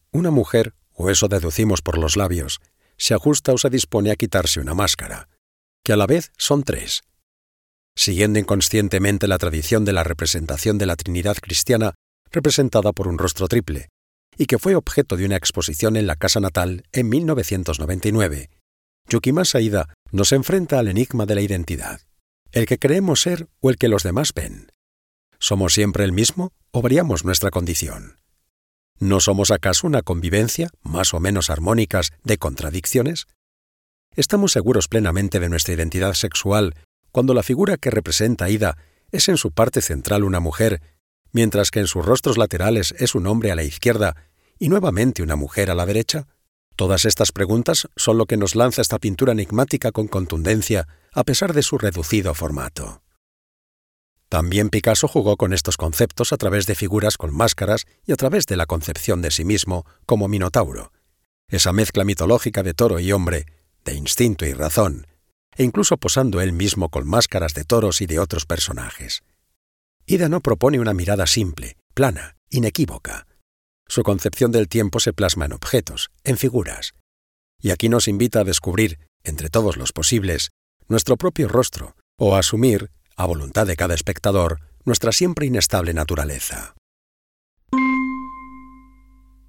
Una mujer, o eso deducimos por los labios, se ajusta o se dispone a quitarse una máscara, que a la vez son tres. Siguiendo inconscientemente la tradición de la representación de la Trinidad cristiana, representada por un rostro triple, y que fue objeto de una exposición en la casa natal en 1999, Yukimasa Ida nos enfrenta al enigma de la identidad, el que creemos ser o el que los demás ven. ¿Somos siempre el mismo o variamos nuestra condición? ¿No somos acaso una convivencia, más o menos armónicas, de contradicciones? ¿Estamos seguros plenamente de nuestra identidad sexual cuando la figura que representa a Ida es en su parte central una mujer, mientras que en sus rostros laterales es un hombre a la izquierda y nuevamente una mujer a la derecha? Todas estas preguntas son lo que nos lanza esta pintura enigmática con contundencia, a pesar de su reducido formato. También Picasso jugó con estos conceptos a través de figuras con máscaras y a través de la concepción de sí mismo como Minotauro, esa mezcla mitológica de toro y hombre, de instinto y razón, e incluso posando él mismo con máscaras de toros y de otros personajes. Ida no propone una mirada simple, plana, inequívoca. Su concepción del tiempo se plasma en objetos, en figuras. Y aquí nos invita a descubrir, entre todos los posibles, nuestro propio rostro, o a asumir, a voluntad de cada espectador, nuestra siempre inestable naturaleza.